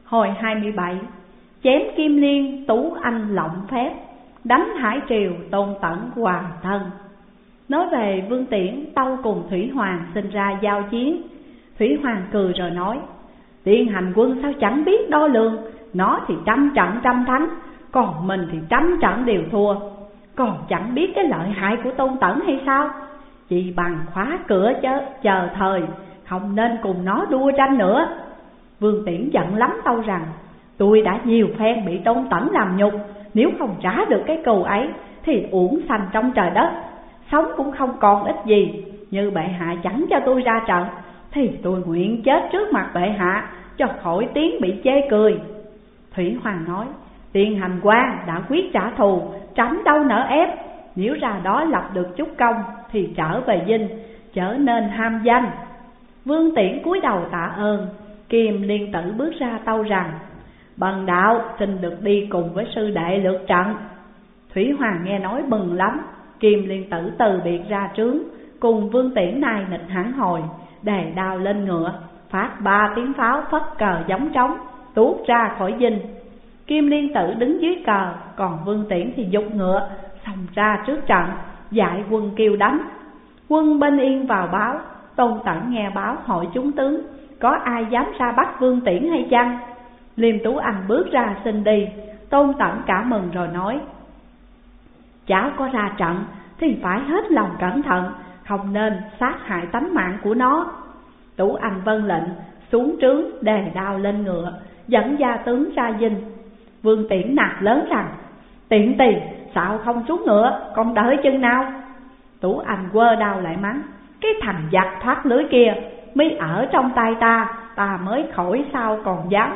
Hồi 27, chém Kim Liên Tú Anh lộng phép, đánh Hải Triều Tôn Tẩn hoàng thân. Nói về Vương Tiễn tâu cùng Thủy Hoàng sinh ra giao chiến. Thủy Hoàng cười rồi nói: Tiên hành quân sao chẳng biết đo lường, nó thì trăm trận trăm thắng, còn mình thì trăm trận đều thua. Còn chẳng biết cái lợi hại của Tôn Tẩn hay sao? Chỉ bằng khóa cửa chờ thời, không nên cùng nó đua tranh nữa. Vương Tiễn giận lắm tâu rằng: Tôi đã nhiều phen bị Tôn Tẩn làm nhục, nếu không trả được cái cừu ấy thì uổng sanh trong trời đất, sống cũng không còn ích gì. Như bệ hạ chẳng cho tôi ra trận thì tôi nguyện chết trước mặt bệ hạ, cho khỏi tiếng bị chê cười. Thủy Hoàng nói: Tiên hành quan đã quyết trả thù, trẫm đâu nỡ ép. Nếu ra đó lập được chút công thì trở về dinh, trở nên ham danh. Vương Tiễn cúi đầu tạ ơn. Kim Liên Tử bước ra tâu rằng: Bần đạo xin được đi cùng với sư đệ lượt trận. Thủy Hoàng nghe nói mừng lắm. Kim Liên Tử từ biệt ra trướng, cùng Vương Tiễn nài nịch hẳn hồi, đề đao lên ngựa, phát 3 tiếng pháo phất cờ giống trống, tuốt ra khỏi dinh. Kim Liên Tử đứng dưới cờ, còn Vương Tiễn thì giục ngựa xông ra trước trận, dạy quân kêu đánh. Quân bên yên vào báo. Tôn Tẩn nghe báo hỏi chúng tướng: Có ai dám ra bắt Vương Tiễn hay chăng? Liêm Tú Anh bước ra xin đi. Tôn Tẩn cả mừng rồi nói: Cháu có ra trận thì phải hết lòng cẩn thận, không nên sát hại tánh mạng của nó. Tú Anh vâng lệnh, xuống trướng đề đao lên ngựa, dẫn gia tướng ra dinh. Vương Tiễn nạt lớn rằng: Tiện tỳ sao không xuống ngựa, còn đợi chừng nào? Tú Anh quơ đao lại mắng: Cái thằng giặc thoát lưới kia, mi ở trong tay ta mới khỏi sao còn dám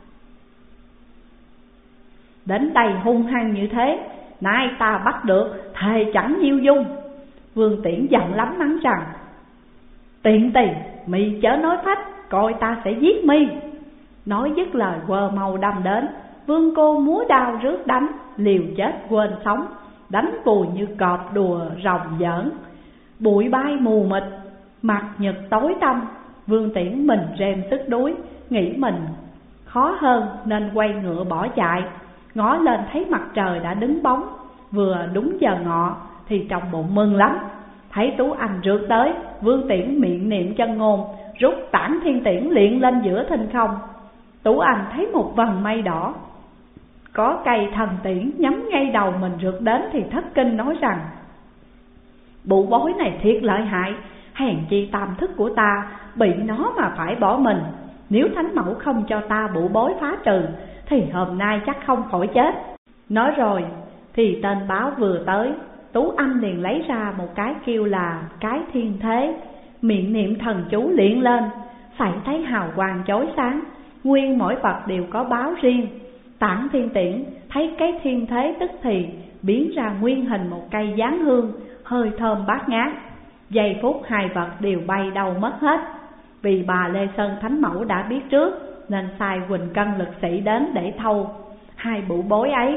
đến đây hung hăng như thế. Nay ta bắt được, thề chẳng nhiêu dung. Vương Tiễn giận lắm mắng rằng: Tiện tỳ mi chớ nói phách, coi ta sẽ giết mi. Nói dứt lời quơ mâu đâm đến. Vương cô múa đao rước đánh, liều chết quên sống, đánh vùi như cọp đùa rồng giỡn. Bụi bay mù mịt, mặt nhật tối tăm. Vương Tiễn mình rem tức đuối, nghĩ mình khó hơn nên quay ngựa bỏ chạy. Ngó lên thấy mặt trời đã đứng bóng, vừa đúng giờ ngọ thì trong bụng mừng lắm. Thấy Tú Anh rượt tới, Vương Tiễn miệng niệm chân ngôn, rút Tản Thiên Tiễn liệng lên giữa thinh không. Tú Anh thấy một vầng mây đỏ có cây thần tiễn nhắm ngay đầu mình rượt đến thì thất kinh nói rằng: Bụ bối này thiệt lợi hại, hèn chi tam thức của ta bị nó mà phải bỏ mình. Nếu Thánh Mẫu không cho ta bụ bối phá trừ thì hôm nay chắc không khỏi chết. Nói rồi thì tên báo vừa tới. Tú Anh liền lấy ra một cái kêu là cái thiên thế, miệng niệm thần chú liền lên, phải thấy hào quang chói sáng. Nguyên mỗi vật đều có báo riêng. Tản Thiên Tiễn thấy cái thiên thế tức thì biến ra nguyên hình một cây giáng hương, hơi thơm bát ngát. Giây phút hai vật đều bay đâu mất hết. Vì bà Lê Sơn Thánh Mẫu đã biết trước, nên sai Quỳnh Cân lực sĩ đến để thâu hai bụ bối ấy.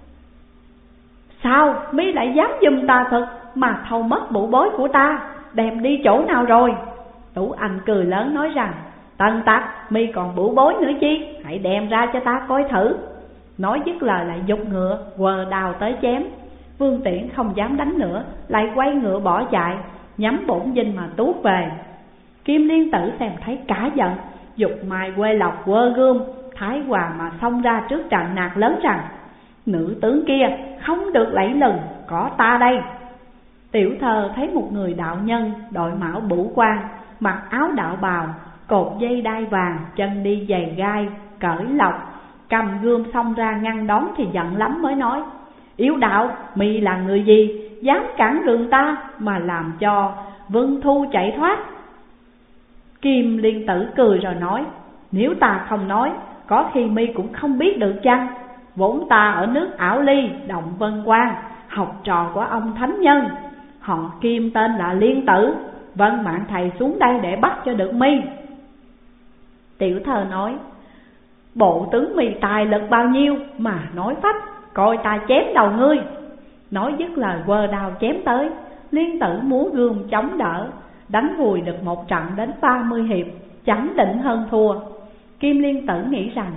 Sao mi lại dám giùm ta thật mà thâu mất bụ bối của ta, đem đi chỗ nào rồi? Tú Anh cười lớn nói rằng: Tân tặc, mi còn bụ bối nữa chi, hãy đem ra cho ta coi thử. Nói dứt lời lại giục ngựa, quờ đào tới chém. Vương Tiễn không dám đánh nữa, lại quay ngựa bỏ chạy, nhắm bổn dinh mà tuốt về. Kim Liên Tử xem thấy cả giận, dục Mai Quê Lộc quơ gươm, Thái Hòa mà xông ra trước trận nạt lớn rằng: Nữ tướng kia không được lẫy lừng, có ta đây. Tiểu Thơ thấy một người đạo nhân, đội mão bửu quan, mặc áo đạo bào, cột dây đai vàng, chân đi giày gai, cởi lộc, cầm gươm xông ra ngăn đón thì giận lắm mới nói: Yếu đạo, mi là người gì, dám cản đường ta mà làm cho Vân Thu chạy thoát? Kim Liên Tử cười rồi nói: Nếu ta không nói, có khi mi cũng không biết được chăng? Vốn ta ở nước Ảo Ly, Động Vân Quan, học trò của ông thánh nhân, họ Kim tên là Liên Tử. Vâng mạng thầy xuống đây để bắt cho được mi. Tiểu Thơ nói: Bộ tướng mi tài lực bao nhiêu mà nói phách, coi ta chém đầu ngươi. Nói dứt lời quơ đao chém tới. Liên Tử múa gươm chống đỡ, đánh vùi được một trận đến 30 hiệp, chẳng định hơn thua. Kim Liên Tử nghĩ rằng: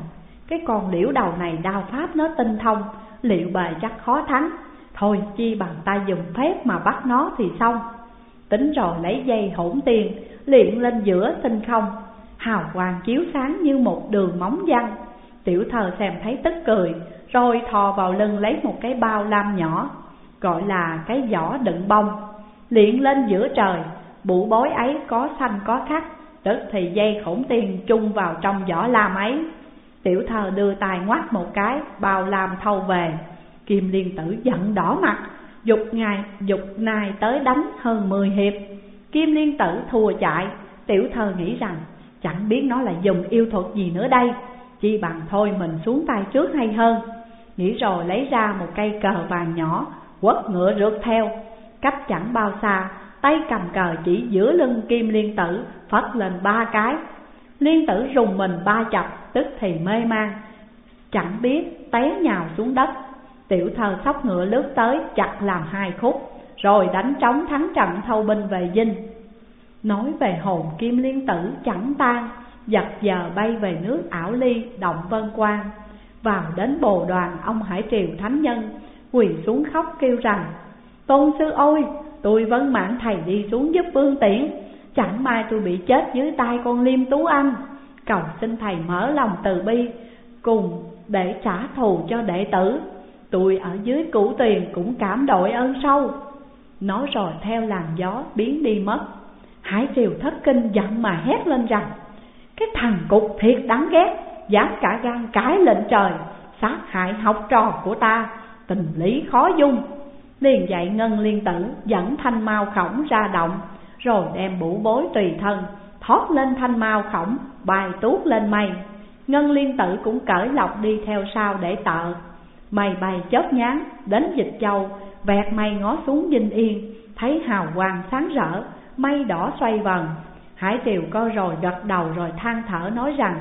Cái con liễu đầu này đao pháp nó tinh thông, liệu bề chắc khó thắng. Thôi chi bằng ta dùng phép mà bắt nó thì xong. Tính rồi lấy dây hỗn tiền liệng lên giữa tinh không, hào quang chiếu sáng như một đường móng văng. Tiểu Thơ xem thấy tức cười, rồi thò vào lưng lấy một cái bao lam nhỏ, gọi là cái giỏ đựng bông, liệng lên giữa trời. Bụ bối ấy có xanh có khắc, tức thì dây khổng tiền chung vào trong giỏ lam ấy. Tiểu Thơ đưa tay ngoắt một cái, bao lam thâu về. Kim Liên Tử giận đỏ mặt, dục nài tới đánh hơn 10 hiệp. Kim Liên Tử thua chạy. Tiểu Thơ nghĩ rằng chẳng biết nó là dùng yêu thuật gì nữa đây, chi bằng thôi mình xuống tay trước hay hơn. Nghĩ rồi lấy ra một cây cờ vàng nhỏ, quất ngựa rượt theo. Cách chẳng bao xa, tay cầm cờ chỉ giữa lưng Kim Liên Tử, phất lên 3 cái. Liên Tử rùng mình 3 chập, tức thì mê man, chẳng biết té nhào xuống đất. Tiểu Thơ xốc ngựa lướt tới, chặt làm 2 khúc, rồi đánh trống thắng trận thâu binh về dinh. Nói về hồn Kim Liên Tử chẳng tan, giật giờ bay về nước Ảo Ly, động Vân Quan. Vào đến Bồ Đoàn, ông Hải Triều thánh nhân quỳ xuống khóc kêu rằng: Tôn sư ôi, tôi vấn mạng thầy đi xuống giúp Vương Tiễn, chẳng may tôi bị chết dưới tay con Liêm Tú Anh. Cầu xin thầy mở lòng từ bi, cùng để trả thù cho đệ tử. Tôi ở dưới Cửu Tuyền cũng cảm đội ơn sâu. Nói rồi theo làn gió biến đi mất. Hải Triều thất kinh giận mà hét lên rằng: Cái thằng cục thiệt đáng ghét, dám cả gan cãi lệnh trời, sát hại học trò của ta, tình lý khó dung. Liền dạy Ngân Liên Tử dẫn thanh mao khổng ra động, rồi đem bụ bối tùy thân thoát lên thanh mao khổng, bay tuốt lên mây. Ngân Liên Tử cũng cởi lọc đi theo sau để tợ. Mây bay chớp nhoáng đến Dịch Châu, vẹt mây ngó xuống Vinh Yên, thấy hào quang sáng rỡ, mây đỏ xoay vần. Hải Triều coi rồi gật đầu rồi than thở nói rằng: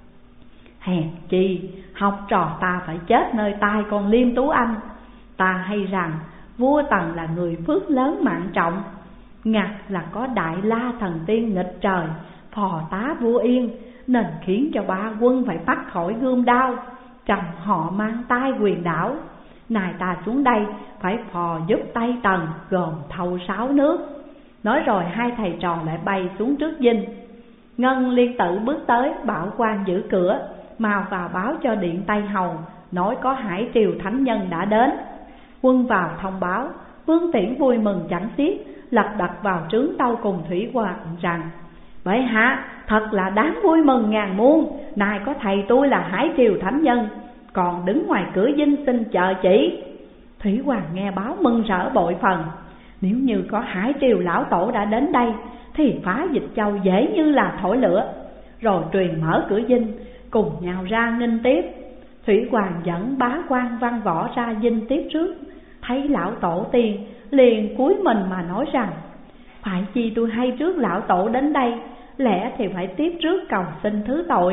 Hèn chi học trò ta phải chết nơi tay con Liêm Tú Anh. Ta hay rằng vua Tần là người phước lớn mạng trọng, ngặt là có Đại La thần tiên nghịch trời phò tá vua Yên, nên khiến cho 3 quân phải bắt khỏi gươm đao, chồng họ mang tai quyền đảo. Này ta xuống đây phải phò giúp Tây Tần gồm thâu 6 nước. Nói rồi 2 thầy trò lại bay xuống trước dinh. Ngân Liên Tử bước tới bảo quan giữ cửa, mau vào báo cho điện Tây Hầu, nói có Hải Triều thánh nhân đã đến. Quân vào thông báo, Vương Tiễn vui mừng chẳng xiết, lật đật vào trướng tâu cùng Thủy Hoàng rằng: Bệ hạ, thật là đáng vui mừng ngàn muôn, nay có thầy tôi là Hải Triều thánh nhân, còn đứng ngoài cửa dinh xin chờ chỉ. Thủy Hoàng nghe báo mừng rỡ bội phần. Nếu như có Hải Triều lão tổ đã đến đây, thì phá Dịch Châu dễ như là thổi lửa. Rồi truyền mở cửa dinh, cùng nhau ra nghênh tiếp. Thủy Hoàng dẫn bá quan Văn Võ ra dinh tiếp trước. Thấy lão tổ tiên, liền cúi mình mà nói rằng: Phải chi tôi hay trước lão tổ đến đây, lẽ thì phải tiếp trước cầu xin thứ tội.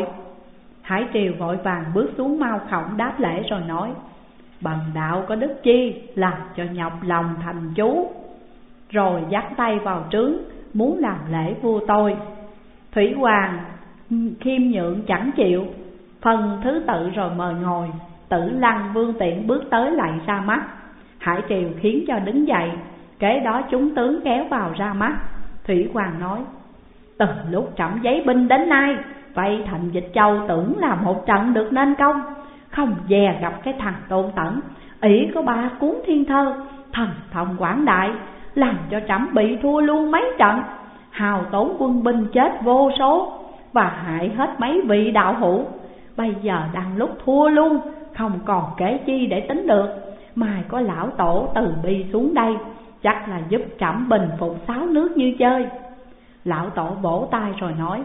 Hải Triều vội vàng bước xuống mao khổng đáp lễ rồi nói: Bần đạo có đức chi, làm cho nhọc lòng thành chú. Rồi dắt tay vào trướng, muốn làm lễ vua tôi. Thủy Hoàng khiêm nhượng chẳng chịu, phân thứ tự rồi mời ngồi. Tử Lăng Vương Tiễn bước tới lạy ra mắt. Hải Triều khiến cho đứng dậy, kế đó chúng tướng kéo vào ra mắt. Thủy Hoàng nói: Từ lúc trẫm giấy binh đến nay, vậy thành Dịch Châu tưởng là một trận được nên công, không dè gặp cái thằng Tôn Tẩn, ỷ có 3 cuốn thiên thơ, thần thông quảng đại, làm cho trẫm bị thua luôn mấy trận, hào tốn quân binh chết vô số, và hại hết mấy vị đạo hữu. Bây giờ đang lúc thua luôn, không còn kể chi để tính được. Mai có lão tổ từ bi xuống đây, chắc là giúp trẫm bình phục 6 nước như chơi. Lão tổ vỗ tay rồi nói: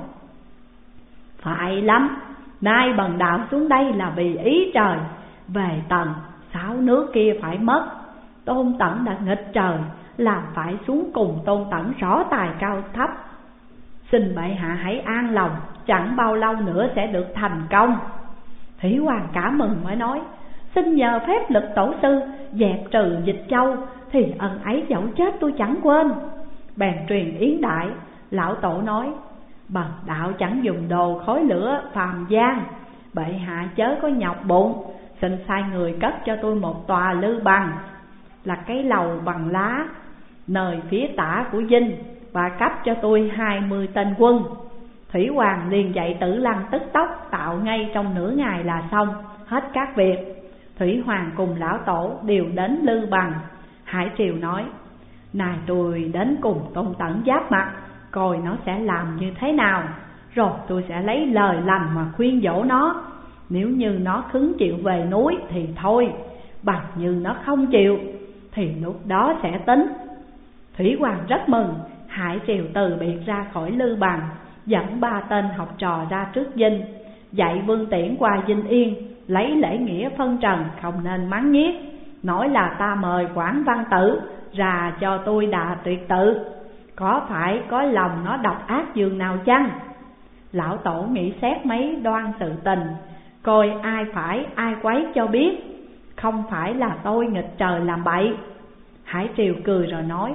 Phải lắm, nay bần đạo xuống đây là vì ý trời. Về Tần, 6 nước kia phải mất. Tôn Tẩn đã nghịch trời, làm phải xuống cùng Tôn Tẩn rõ tài cao thấp. Xin bệ hạ hãy an lòng, chẳng bao lâu nữa sẽ được thành công. Thủy Hoàng cả mừng mới nói: Xin nhờ phép lực tổ sư dẹp trừ Dịch Châu, thì ân ấy dẫu chết tôi chẳng quên. Bèn truyền yến đại. Lão tổ nói: Bần đạo chẳng dùng đồ khói lửa phàm gian, bệ hạ chớ có nhọc bụng, xin sai người cất cho tôi một tòa lư bằng, là cái lầu bằng lá nơi phía tả của dinh, và cấp cho tôi 20 tên quân. Thủy Hoàng liền dạy Tử Lăng tức tốc tạo ngay trong nửa ngày là xong hết các việc. Thủy Hoàng cùng lão tổ đều đến lư bằng. Hải Triều nói: này tôi đến cùng Tôn Tẩn giáp mặt, coi nó sẽ làm như thế nào, rồi tôi sẽ lấy lời lành mà khuyên dỗ nó. Nếu như nó khứng chịu về núi thì thôi, bằng như nó không chịu thì lúc đó sẽ tính. Thủy Hoàng rất mừng. Hải Triều từ biệt ra khỏi lư bằng, dẫn 3 tên học trò ra trước dinh, dạy Vương Tiễn qua dinh yên, lấy lễ nghĩa phân trần, không nên mắng nhiếc, nói là ta mời Quảng Văn Tử ra cho tôi đà tuyệt tự, có phải có lòng nó độc ác dường nào chăng? Lão tổ nghĩ xét mấy đoan sự tình, coi ai phải ai quấy cho biết, không phải là tôi nghịch trời làm bậy. Hải Triều cười rồi nói: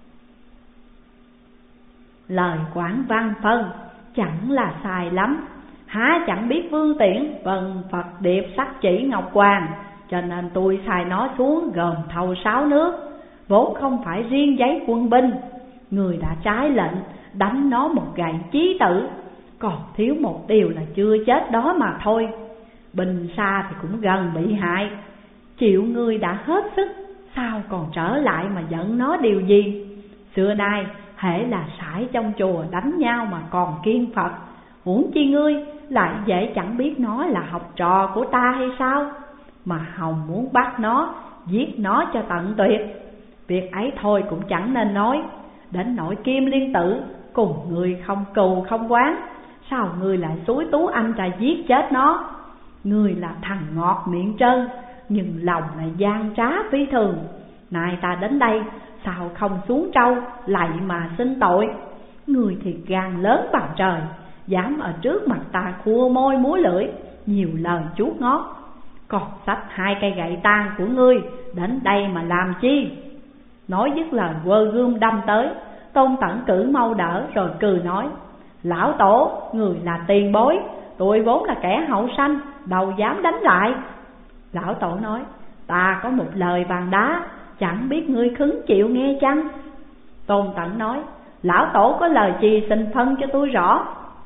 lời Quảng Văn phân chẳng là sai lắm, há chẳng biết Vương Tiễn vần Phật điệp sắc chỉ ngọc hoàng, cho nên tôi sai nó xuống gồm thầu 6 nước, vốn không phải riêng giấy quân binh. Người đã trái lệnh đánh nó một gậy chí tử, còn thiếu một điều là chưa chết đó mà thôi. Binh xa thì cũng gần bị hại, chịu ngươi đã hết sức, sao còn trở lại mà giận nó điều gì? Xưa nay hễ là sải trong chùa đánh nhau mà còn kiên Phật, huống chi ngươi lại dễ chẳng biết nó là học trò của ta hay sao, mà hòng muốn bắt nó, giết nó cho tận tuyệt. Việc ấy thôi cũng chẳng nên nói, đến nỗi Kim Liên Tử cùng ngươi không cừu không oán, sao ngươi lại xúi Tú Anh ra giết chết nó? Ngươi là thằng ngọt miệng trơn, nhưng lòng lại gian trá phi thường. Nay ta đến đây, sao không xuống trâu lạy mà xin tội? Người thì gan lớn bằng trời, dám ở trước mặt ta khua môi múa lưỡi, nhiều lời chuốt ngót, còn xách 2 cây gậy tan của ngươi đến đây mà làm chi? Nói dứt lời quơ gươm đâm tới. Tôn Tẩn cử mau đỡ rồi cười nói: lão tổ, người là tiền bối, tôi vốn là kẻ hậu sanh, đâu dám đánh lại. Lão tổ nói: ta có một lời vàng đá, chẳng biết ngươi khứng chịu nghe chăng? Tôn Tẩn nói: lão tổ có lời gì xin phân cho tôi rõ.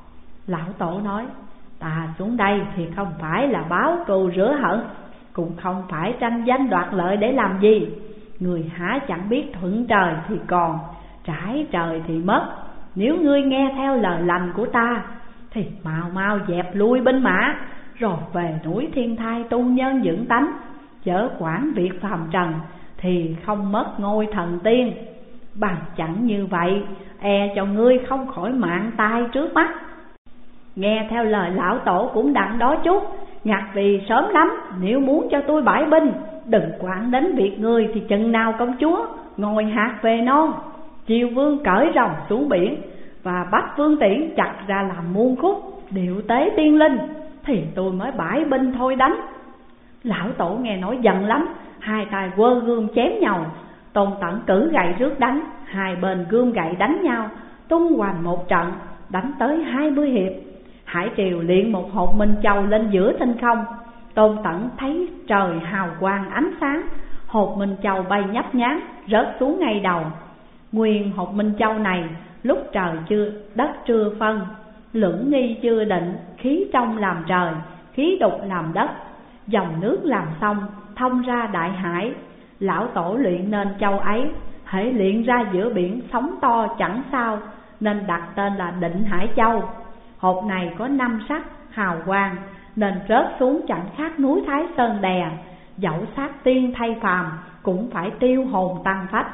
Lão tổ nói: ta xuống đây thì không phải là báo cừu rửa hận, cũng không phải tranh danh đoạt lợi để làm gì. Người há chẳng biết thuận trời thì còn, trái trời thì mất. Nếu ngươi nghe theo lời lành của ta thì mau mau dẹp lui binh mã, rồi về núi Thiên Thai tu nhân dưỡng tánh, chớ quản việc phàm trần thì không mất ngôi thần tiên. Bằng chẳng như vậy, e cho ngươi không khỏi mạng tai trước mắt. Nghe theo lời lão tổ cũng đặng đó chút, ngặt vì sớm lắm. Nếu muốn cho tôi bãi binh, đừng quản đến việc người thì chừng nào công chúa ngồi hạt về non, Triều Vương cởi rồng xuống biển, và bắt Vương Tiễn chặt ra làm muôn khúc, điệu tế tiên linh, thì tôi mới bãi binh thôi đánh. Lão tổ nghe nói giận lắm, 2 tay quơ gươm chém nhau. Tôn Tẩn cử gậy rước đánh, 2 bên gươm gậy đánh nhau, tung hoành một trận, đánh tới 20 hiệp. Hải Triều liền một hột minh châu lên giữa thinh không. Tôn Tẩn thấy trời hào quang ánh sáng, hột minh châu bay nhấp nhán rớt xuống ngay đầu. Nguyên hột minh châu này lúc trời đất chưa phân, lưỡng nghi chưa định, khí trong làm trời, khí đục làm đất, dòng nước làm sông, thông ra đại hải. Lão tổ luyện nên châu ấy, hễ luyện ra giữa biển sóng to chẳng sao, nên đặt tên là Định Hải Châu. Hột này có 5 sắc hào quang, nên rớt xuống chẳng khác núi Thái Sơn đè, dẫu sát tiên thay phàm cũng phải tiêu hồn tăng phách.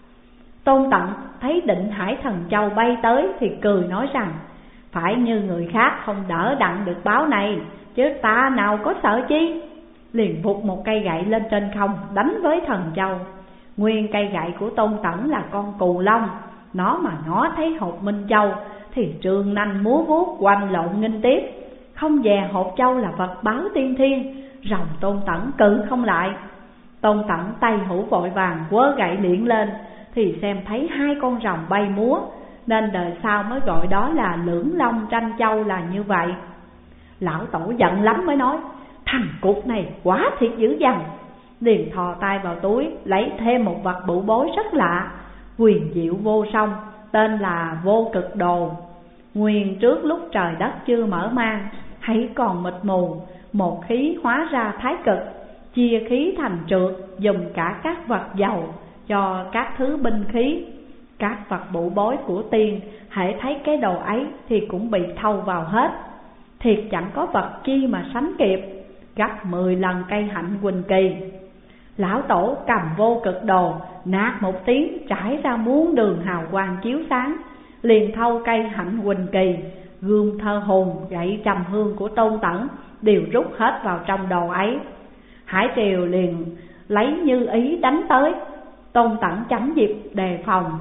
Tôn Tận thấy Định Hải Thần Châu bay tới thì cười nói rằng: phải như người khác không đỡ đặng được báo này, chứ ta nào có sợ chi. Liền vụt một cây gậy lên trên không đánh với Thần Châu. Nguyên cây gậy của Tôn Tẩn là con cù long, nó mà nó thấy hột minh châu thì trường nanh múa vuốt quanh lộn nghinh tiếp, không dè hột châu là vật báo tiên thiên, rồng Tôn Tẩn cự không lại. Tôn Tẩn tay hữu vội vàng quơ gậy liệng lên, thì xem thấy 2 con rồng bay múa, nên đời sau mới gọi đó là lưỡng long tranh châu là như vậy. Lão Tổ giận lắm mới nói: thằng cục này quá thiệt dữ dằn. Liền thò tay vào túi lấy thêm một vật bửu bối rất lạ, huyền diệu vô song, tên là Vô Cực Đồ. Nguyên trước lúc trời đất chưa mở mang, hãy còn mịt mù, một khí hóa ra thái cực, chia khí thành trượt, dùng cả các vật dầu cho các thứ binh khí. Các vật bửu bối của tiên hễ thấy cái đồ ấy thì cũng bị thâu vào hết. Thiệt chẳng có vật chi mà sánh kịp, gấp 10 lần cây hạnh huỳnh kỳ. Lão Tổ cầm Vô Cực Đồ, nạt một tiếng trải ra muôn đường hào quang chiếu sáng, liền thâu cây hạnh huỳnh kỳ, gươm thơ hùng, gậy trầm hương của Tôn Tẩn đều rút hết vào trong đồ ấy. Hải Triều liền lấy Như Ý đánh tới. Tôn Tẩn tránh dịp đề phòng,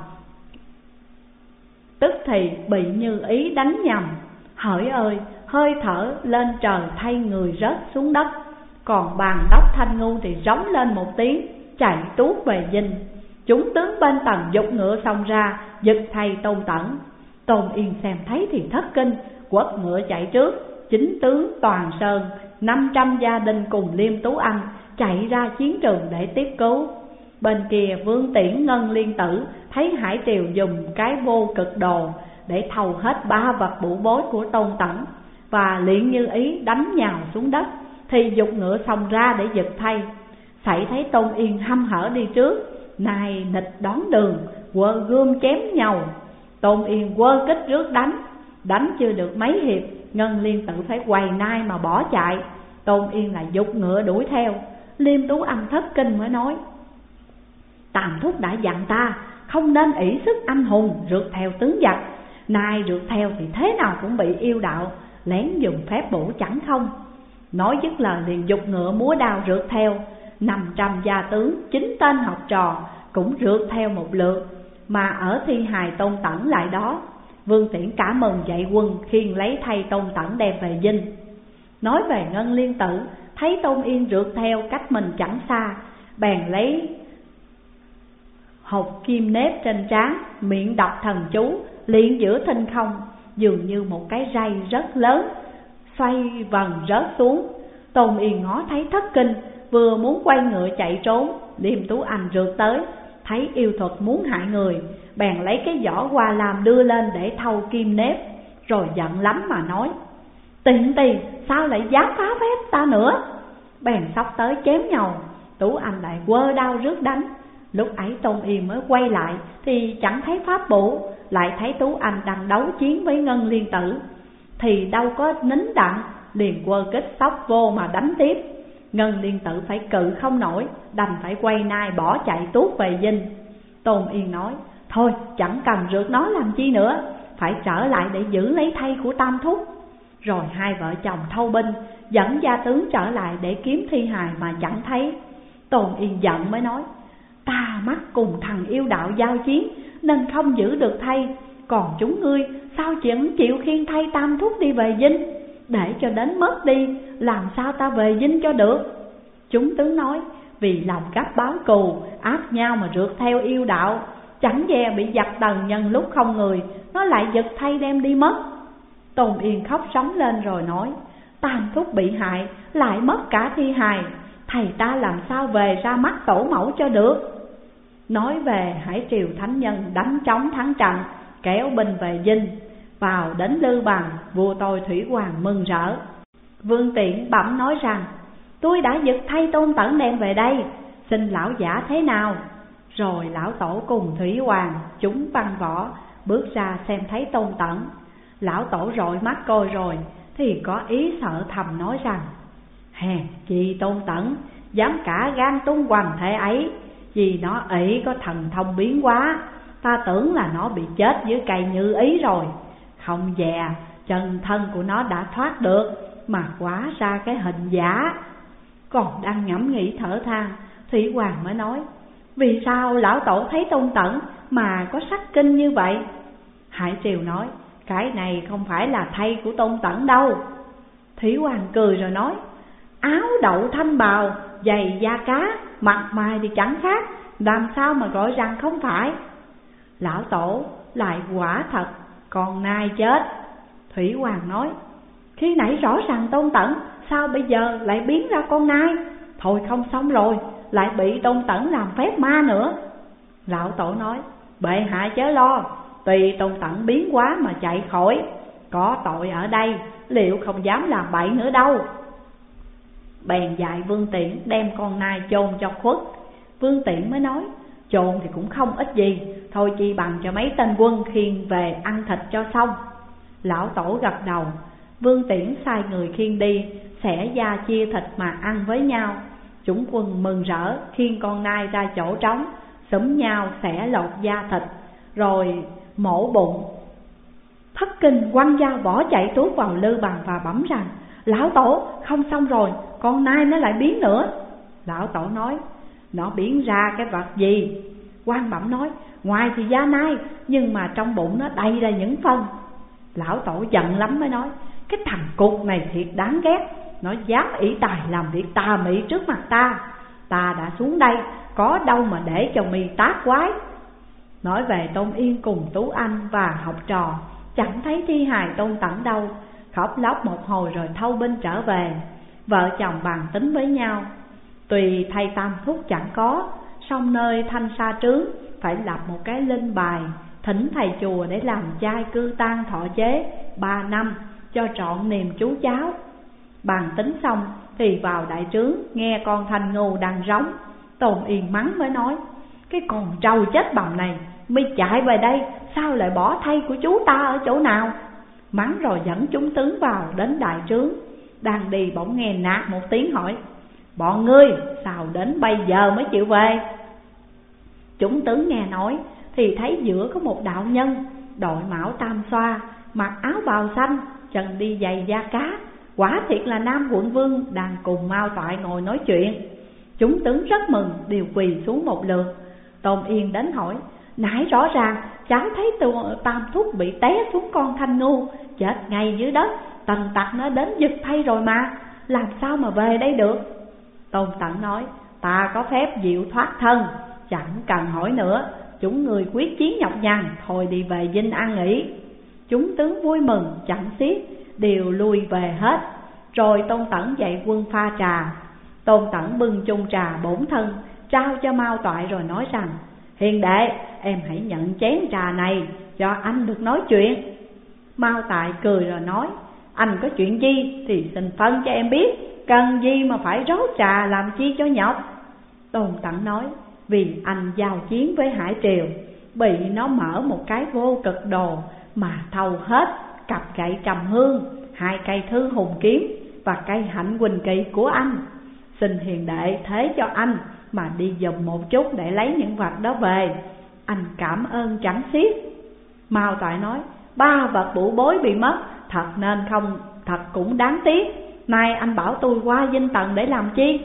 tức thì bị Như Ý đánh nhầm. Hỡi ơi, hơi thở lên trời thay người rớt xuống đất. Còn Bàn Đốc Thanh Ngu thì rống lên một tiếng, chạy tuốt về dinh. Chúng tướng bên tầng giục ngựa xông ra, giật thay Tôn Tẩn. Tôn Yên xem thấy thì thất kinh, quất ngựa chạy trước. Chính tướng Toàn Sơn, 500 gia đình cùng Liêm Tú Anh chạy ra chiến trường để tiếp cứu. Bên kia Vương Tiễn Ngân Liên Tử thấy Hải Triều dùng cái Vô Cực Đồ để thâu hết 3 vật bửu bối của Tôn Tẩn, và liền Như Ý đánh nhào xuống đất, thì giục ngựa xông ra để giật thay. Sảy thấy Tôn Yên hăm hở đi trước, nài nịch đón đường, quơ gươm chém nhầu. Tôn Yên quơ kích rước đánh chưa được mấy hiệp, Ngân Liên Tử phải quầy nai mà bỏ chạy. Tôn Yên lại giục ngựa đuổi theo. Liêm Tú Anh thất kinh mới nói: Tam thúc đã dặn ta không nên ỷ sức anh hùng rượt theo tướng giặc, nay rượt theo thì thế nào cũng bị yêu đạo lén dùng phép bổ chẳng không. Nói dứt lời liền giục ngựa múa đao rượt theo. 500 gia tướng, 9 tên học trò cũng rượt theo một lượt, mà ở thi hài Tôn Tẩn lại đó. Vương Tiễn cả mừng dậy quân, khiêng lấy thay Tôn Tẩn đem về dinh. Nói về Ngân Liên Tử, thấy Tôn Yên rượt theo cách mình chẳng xa, bèn lấy hộp kim nếp trên trán, miệng đọc thần chú, liền giữa thinh không, dường như một cái rây rất lớn xoay vần rớt xuống. Tôn Yên ngó thấy thất kinh, vừa muốn quay ngựa chạy trốn, Liêm Tú Anh rượt tới, thấy yêu thuật muốn hại người, bèn lấy cái giỏ hoa lam đưa lên để thâu kim nếp, rồi giận lắm mà nói: Tiện tì, sao lại dám phá phép ta nữa? Bèn xốc tới chém nhầu. Tú Anh lại quơ đao rước đánh. Lúc ấy Tôn Yên mới quay lại thì chẳng thấy pháp bổ, lại thấy Tú Anh đang đấu chiến với Ngân Liên Tử, thì đâu có nín đặng, liền quơ kích sóc vô mà đánh tiếp. Ngân Liên Tử phải cự không nổi, đành phải quay nai bỏ chạy tuốt về dinh. Tôn Yên nói: Thôi chẳng cần rượt nó làm chi nữa, phải trở lại để giữ lấy thay của Tam thúc. Rồi hai vợ chồng thâu binh, dẫn gia tướng trở lại để kiếm thi hài mà chẳng thấy. Tôn Yên giận mới nói: Ta mắc cùng thằng yêu đạo giao chiến nên không giữ được thay, còn chúng ngươi sao chẳng chịu khiêng thay Tam thúc đi về dinh, để cho đến mất đi, làm sao ta về dinh cho được? Chúng tướng nói: Vì lòng gấp báo cù, áp nhau mà rượt theo yêu đạo, chẳng dè bị giặc Tần nhân lúc không người, nó lại giật thay đem đi mất. Tôn Yên khóc sóng lên rồi nói: Tam thúc bị hại, lại mất cả thi hài, thầy ta làm sao về ra mắt tổ mẫu cho được? Nói về Hải Triều thánh nhân đánh trống thắng trận, kéo binh về dinh. Vào đến Lư Bằng, vua tôi Thủy Hoàng mừng rỡ. Vương Tiễn bẩm nói rằng: Tôi đã giật thay Tôn Tẩn đem về đây, xin lão giả thế nào? Rồi lão tổ cùng Thủy Hoàng chúng văn võ bước ra xem thấy Tôn Tẩn. Lão tổ rọi mắt coi rồi thì có ý sợ thầm nói rằng: Hèn chi Tôn Tẩn dám cả gan tung hoành thế ấy, vì nó ấy có thần thông biến hóa, ta tưởng là nó bị chết dưới cây Như Ý rồi. Không dè chân thân của nó đã thoát được, mà quá ra cái hình giả. Còn đang ngẫm nghĩ thở than, Thủy Hoàng mới nói: Vì sao lão tổ thấy Tôn Tẩn mà có sắc kinh như vậy? Hải Triều nói: Cái này không phải là thay của Tôn Tẩn đâu. Thủy Hoàng cười rồi nói: Áo đậu thanh bào, giày da cá, mặt mày thì chẳng khác, làm sao mà gọi rằng không phải? Lão tổ lại quả thật con nai chết. Thủy Hoàng nói: Khi nãy rõ ràng Tôn Tẩn, sao bây giờ lại biến ra con nai? Thôi không xong rồi, lại bị Tôn Tẩn làm phép ma nữa. Lão Tổ nói, bệ hạ chớ lo, tùy Tôn Tẩn biến quá mà chạy khỏi, có tội ở đây, liệu không dám làm bậy nữa đâu. Bèn dạy Vương Tiễn đem con nai chôn cho khuất. Vương Tiễn mới nói, chôn thì cũng không ít gì, thôi chi bằng cho mấy tên quân khiêng về ăn thịt cho xong. Lão Tổ gật đầu. Vương Tiễn sai người khiêng đi, xẻ da chia thịt mà ăn với nhau. Chúng quân mừng rỡ khiêng con nai ra chỗ trống, xúm nhau xẻ lột da thịt, rồi mổ bụng. Thất Kinh quăng dao bỏ chạy tuốt vào Lư Bằng và bẩm rằng, Lão Tổ, không xong rồi, con nai nó lại biến nữa. Lão Tổ nói, nó biến ra cái vật gì? Quan bẩm nói, ngoài thì da nai, nhưng mà trong bụng nó đầy ra những phân. Lão Tổ giận lắm mới nói, cái thằng cục này thiệt đáng ghét, nó dám ỷ tài làm việc tà mị trước mặt ta. Ta đã xuống đây, có đâu mà để cho mi tác quái. Nói về Tôn Yên cùng Tú Anh và học trò, chẳng thấy thi hài Tôn Tẩn đâu. Khóc lóc một hồi rồi thâu binh trở về. Vợ chồng bàn tính với nhau, tùy thầy Tam Thúc chẳng có, song nơi Thanh Sa Trướng phải lập một cái linh bài, thỉnh thầy chùa để làm trai cư tang thọ chế 3 năm cho trọn niềm chú cháu. Bàn tính xong thì vào đại trướng nghe con Thanh Ngưu đang rống. Tôn Yên mắng mới nói, cái con trâu chết bầm này, mi chạy về đây sao lại bỏ thây của chú ta ở chỗ nào? Mắng rồi dẫn chúng tướng vào đến đại trướng. Đang đi bỗng nghe nạt một tiếng hỏi, bọn ngươi sao đến bây giờ mới chịu về? Chúng tướng nghe nói thì thấy giữa có một đạo nhân, đội mão tam xoa, mặc áo bào xanh, chân đi giày da cá. Quả thiệt là Nam Quận Vương đang cùng Mao Toại ngồi nói chuyện. Chúng tướng rất mừng, đều quỳ xuống một lượt. Tôn Yên đến hỏi, nãy rõ ràng cháu thấy Tam Thúc bị té xuống con Thanh Ngưu, chết ngay dưới đất, tần tặc nó đến giật thay rồi mà, làm sao mà về đây được? Tôn Tẩn nói, ta có phép diệu thoát thân, chẳng cần hỏi nữa, chúng người quyết chiến nhọc nhằn, thôi đi về dinh ăn nghỉ. Chúng tướng vui mừng chẳng xiết, đều lui về hết. Rồi Tôn Tẩn dạy quân pha trà. Tôn Tẩn bưng chung trà bổn thân, trao cho Mao Toại rồi nói rằng, hiền đệ, em hãy nhận chén trà này, cho anh được nói chuyện. Mao Toại cười rồi nói, anh có chuyện gì thì xin phân cho em biết, cần gì mà phải rót trà làm chi cho nhọc. Tôn Tẩn nói, vì anh giao chiến với Hải Triều, bị nó mở một cái vô cực đồ mà thâu hết cặp gậy trầm hương, 2 cây thư hùng kiếm và cây hạnh huỳnh kỳ của anh. Xin hiền đệ thế cho anh mà đi giùm một chút để lấy những vật đó về, anh cảm ơn chẳng xiết. Mao Toại nói, 3 vật bủ bối bị mất, thật nên không, thật cũng đáng tiếc. Nay anh bảo tôi qua Dinh Tần để làm chi?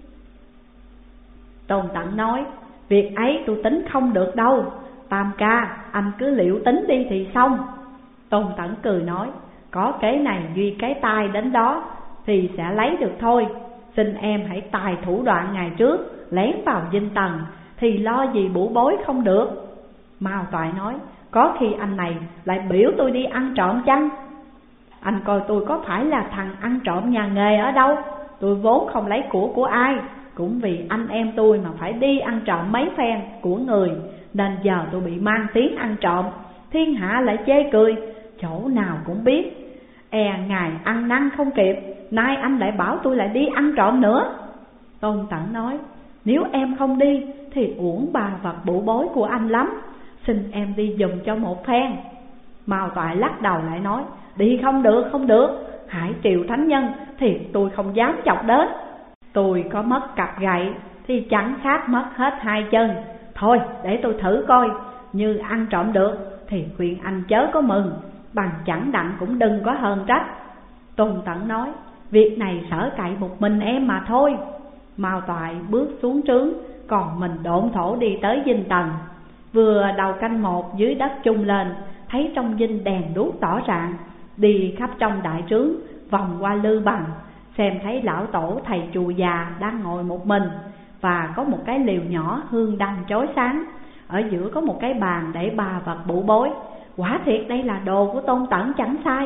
Tôn Tẩn nói, việc ấy tôi tính không được đâu, Tam ca anh cứ liệu tính đi thì xong. Tôn Tẩn cười nói, có kế này duy cái tai đến đó thì sẽ lấy được thôi. Xin em hãy tài thủ đoạn ngày trước, lén vào Dinh Tần thì lo gì bủ bối không được. Mao Toại nói, có khi anh này lại biểu tôi đi ăn trộm chăng? Anh coi tôi có phải là thằng ăn trộm nhà nghề ở đâu. Tôi vốn không lấy của ai, cũng vì anh em tôi mà phải đi ăn trộm mấy phen của người, nên giờ tôi bị mang tiếng ăn trộm, thiên hạ lại chê cười, chỗ nào cũng biết. Ngài ăn năn không kịp, nay anh lại bảo tôi lại đi ăn trộm nữa. Tôn Tẩn nói, nếu em không đi thì uổng 3 vật bủ bối của anh lắm, xin em đi giùm cho một phen. Mao Toại lắc đầu lại nói, đi không được, không được, Hải Triều thánh nhân thì tôi không dám chọc đến. Tôi có mất cặp gậy thì chẳng khác mất hết 2 chân. Thôi để tôi thử coi, như ăn trộm được thì khuyên anh chớ có mừng, bằng chẳng đặng cũng đừng có hờn trách. Tôn Tẩn nói, việc này sở cậy một mình em mà thôi. Mao Toại bước xuống trướng, còn mình độn thổ đi tới Dinh Tần. Vừa đầu canh 1 dưới đất trung lên, thấy trong dinh đèn đuốc tỏ rạng, đi khắp trong đại trướng, vòng qua Lư Bằng, xem thấy lão tổ thầy chùa già đang ngồi một mình, và có một cái liều nhỏ hương đăng chói sáng. Ở giữa có một cái bàn để 3 vật bủ bối. Quả thiệt đây là đồ của Tôn Tẩn chẳng sai.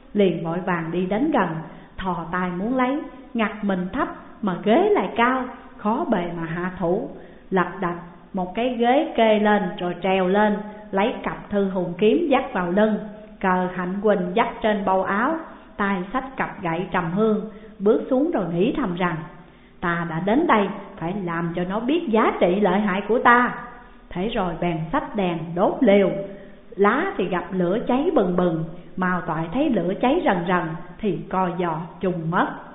liền vội vàng đi đến gần, thò tay muốn lấy, ngặt mình thấp mà ghế lại cao, khó bề mà hạ thủ. Lật đật một cái ghế kê lên rồi trèo lên, lấy cặp thư hùng kiếm dắt vào lưng, cờ Hạnh Quỳnh dắt trên bầu áo, tay xách cặp gậy trầm hương, bước xuống rồi nghĩ thầm rằng ta đã đến đây phải làm cho nó biết giá trị lợi hại của ta. Thế rồi bèn xách đèn đốt lều, lá thì gặp lửa cháy bừng bừng, Mao Toại thấy lửa cháy rần rần thì co giò trùng mất.